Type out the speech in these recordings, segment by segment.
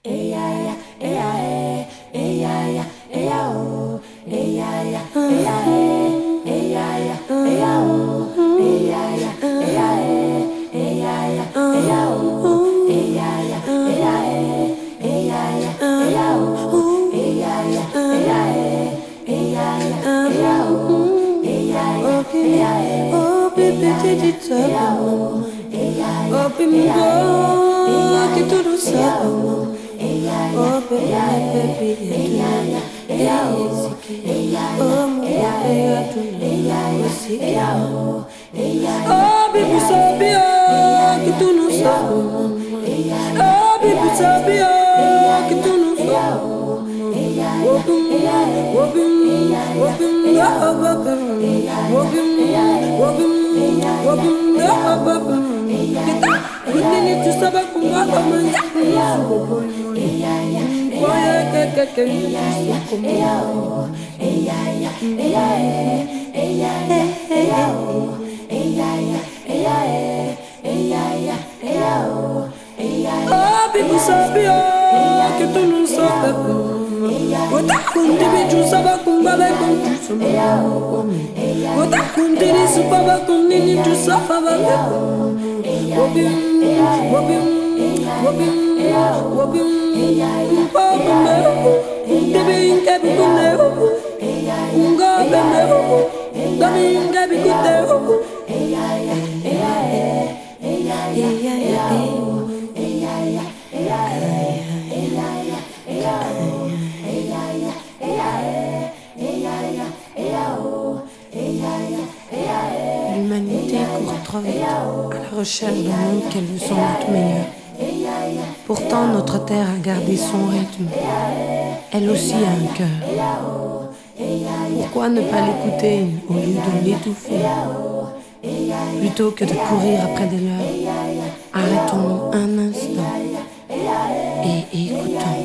Que tudo sabe, oh baby, oh baby, sabia que tu não sabe, oh baby, sabia que tu não sabe. Baby, sabia que tu não sabe. Otakunti bichu saba kumbala kunti sumba. Otakunti risu baba kunini tu saba baba. Wobim, wobim, wobim, wobim. Baba me, debi inga bikune. Unga beme, dami inga bikute. L'humanité court trop vite à la recherche d'un monde qu'elle veut sans doute meilleur. Pourtant notre terre a gardé son rythme. Elle aussi a un cœur. Pourquoi ne pas l'écouter au lieu de l'étouffer? Plutôt que de courir après des leurs, arrêtons un instant et écoutons.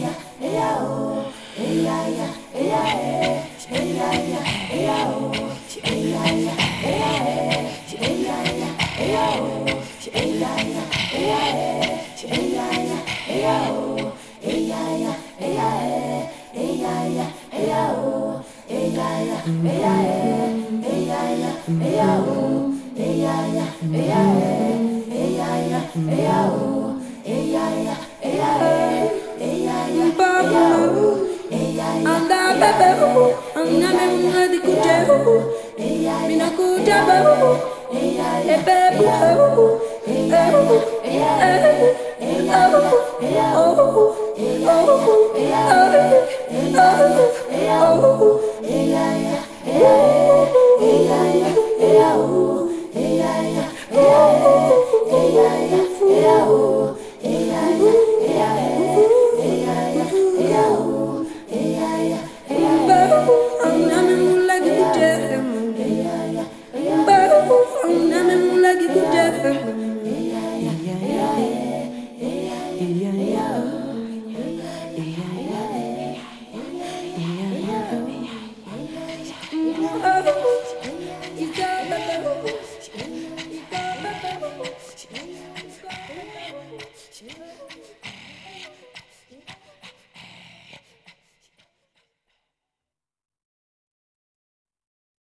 Oh